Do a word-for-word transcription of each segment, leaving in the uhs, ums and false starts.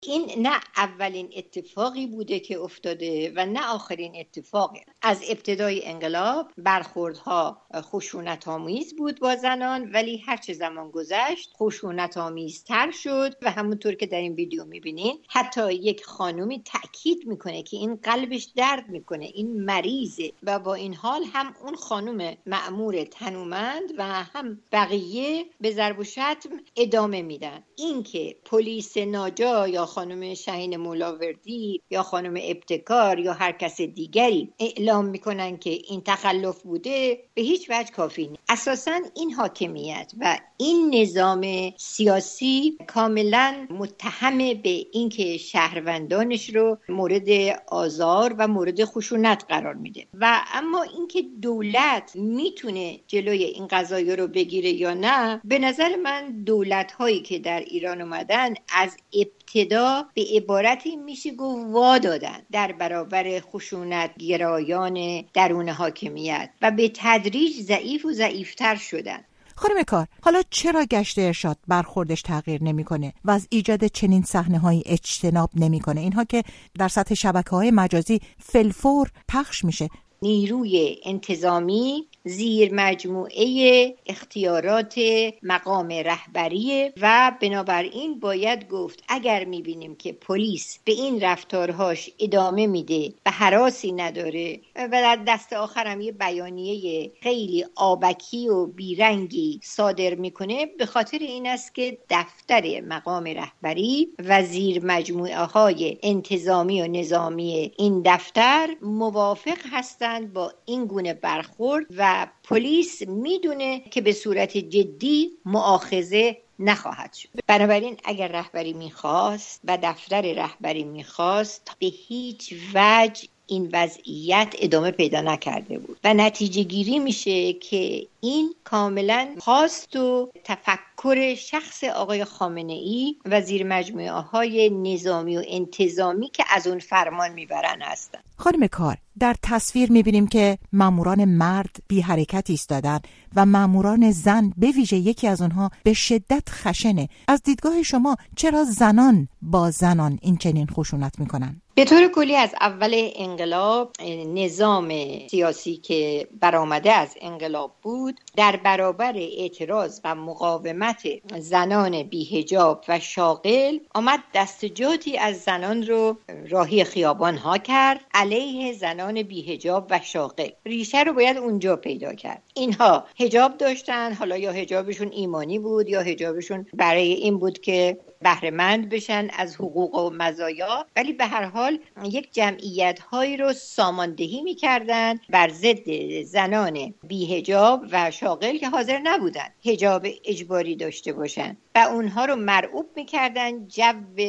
این نه اولین اتفاقی بوده که افتاده و نه آخرین اتفاقی. از ابتدای انقلاب برخوردها خشونت‌آمیز بود با زنان، ولی هر چه زمان گذشت خشونت‌آمیزتر شد و همونطور که در این ویدیو میبینین حتی یک خانومی تأکید میکنه که این قلبش درد میکنه، این مریضه، و با این حال هم اون خانم مأمور تنومند و هم بقیه به ضرب و شتم ادامه میدن. این که پلیس ناجا یا خانم شهین مولاوردی یا خانم ابتکار یا هر کس دیگری اعلام میکنن که این تخلف بوده به هیچ وجه کافی نیست. اساساً این حاکمیت و این نظام سیاسی کاملا متهم به اینکه شهروندانش رو مورد آزار و مورد خشونت قرار میده و اما اینکه دولت میتونه جلوی این قضایا رو بگیره یا نه، به نظر من دولت هایی که در ایران اومدن از ابتدا به عبارتی میشه گفت وا دادن در برابر خشونت گرایان درون حاکمیت و به تدریج ضعیف و ضعیفتر شدن. خانم کار، حالا چرا گشت ارشاد برخوردش تغییر نمیکنه و از ایجاد چنین صحنه‌هایی اجتناب نمیکنه؟ اینها که در سطح شبکه‌های مجازی فلفور پخش میشه. نیروی انتظامی زیر مجموعه اختیارات مقام رهبری و بنابراین باید گفت اگر میبینیم که پلیس به این رفتارهاش ادامه میده و هراسی نداره و در دست آخرم یه بیانیه خیلی آبکی و بیرنگی صادر میکنه، به خاطر این است که دفتر مقام رهبری و زیر مجموعه های انتظامی و نظامی این دفتر موافق هستند با این گونه برخورد و پلیس میدونه که به صورت جدی مؤاخذه نخواهد شد. بنابراین اگر رهبری میخواست و دفتر رهبری میخواست به هیچ وجه این وضعیت ادامه پیدا نکرده بود و نتیجه گیری میشه که این کاملا خواست و تفکر شخص آقای خامنه ای و زیر مجموعه های نظامی و انتظامی که از اون فرمان میبرن هستن. خانم کار، در تصویر میبینیم که ماموران مرد بی حرکت ایستادن و ماموران زن به ویژه یکی از اونها به شدت خشنه. از دیدگاه شما چرا زنان با زنان این چنین خشونت میکنن؟ به طور کلی از اول انقلاب نظام سیاسی که برآمده از انقلاب بود در برابر اعتراض و مقاومت زنان بی‌حجاب و شاغل آمد دستجاتی از زنان رو راهی خیابان ها کرد علیه زنان بی‌حجاب و شاغل. ریشه رو باید اونجا پیدا کرد. اینها حجاب داشتن، حالا یا حجابشون ایمانی بود یا حجابشون برای این بود که بهره مند بشن از حقوق و مزایا، ولی به هر حال یک جمعیت هایی رو ساماندهی میکردن بر ضد زنان بی‌حجاب و شاغل که حاضر نبودن حجاب اجباری داشته باشن و اونها رو مرعوب میکردن. جو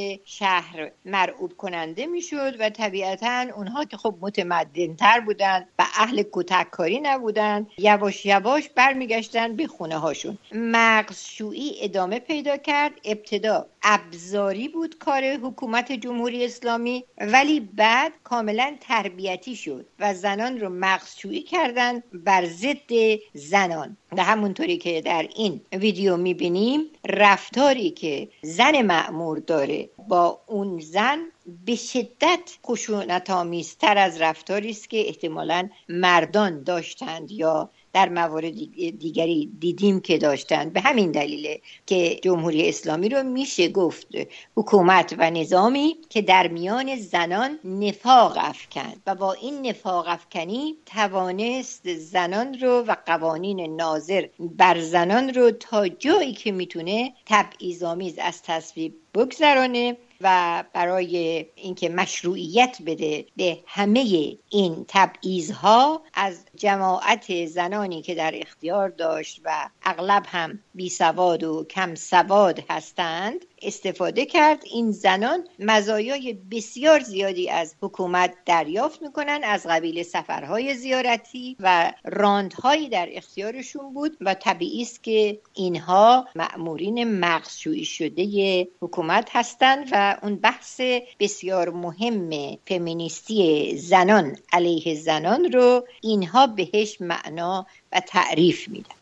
شهر مرعوب کننده میشد و طبیعتاً اونها که خب متمدن تر بودن و اهل کتک کاری نبودن یواش یواش برمیگشتن به خونه هاشون. مغزشویی ادامه پیدا کرد. ابتدا ابزاری بود کار حکومت جمهوری اسلامی، ولی بعد کاملا تربیتی شد و زنان رو مغزشویی کردن بر ضد زنان. و همونطوری که در این ویدیو میبینیم رفتاری که زن مأمور داره با اون زن به شدت خشونت‌آمیزتر از رفتاری است که احتمالاً مردان داشتند یا در موارد دیگری دیدیم که داشتند. به همین دلیله که جمهوری اسلامی رو میشه گفت حکومت و نظامی که در میان زنان نفاق افکند و با این نفاق افکنی توانست زنان رو و قوانین ناظر بر زنان رو تا جایی که میتونه تبعیض‌آمیز از تصویب بگذرانه و برای اینکه مشروعیت بده به همه این تبعیض‌ها از جماعت زنانی که در اختیار داشت و اغلب هم بی سواد و کم سواد هستند استفاده کرد. این زنان مزایای بسیار زیادی از حکومت دریافت میکنن، از قبیل سفرهای زیارتی و راندهایی در اختیارشون بود و طبیعی است که اینها مأمورین مغزشویی شده حکومت هستند و اون بحث بسیار مهم فمینیستی زنان علیه زنان رو اینها بهش معنا و تعریف میدن.